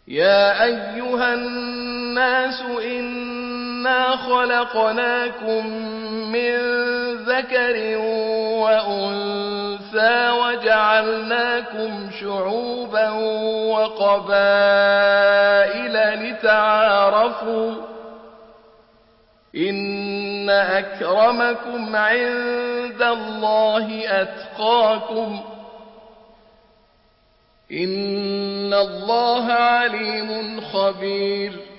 يا أيها الناس إنا خلقناكم من ذكر وأنثى وجعلناكم شعوبا وقبائل لتعارفوا إن أكرمكم عند الله أتقاكم إن الله عليم خبير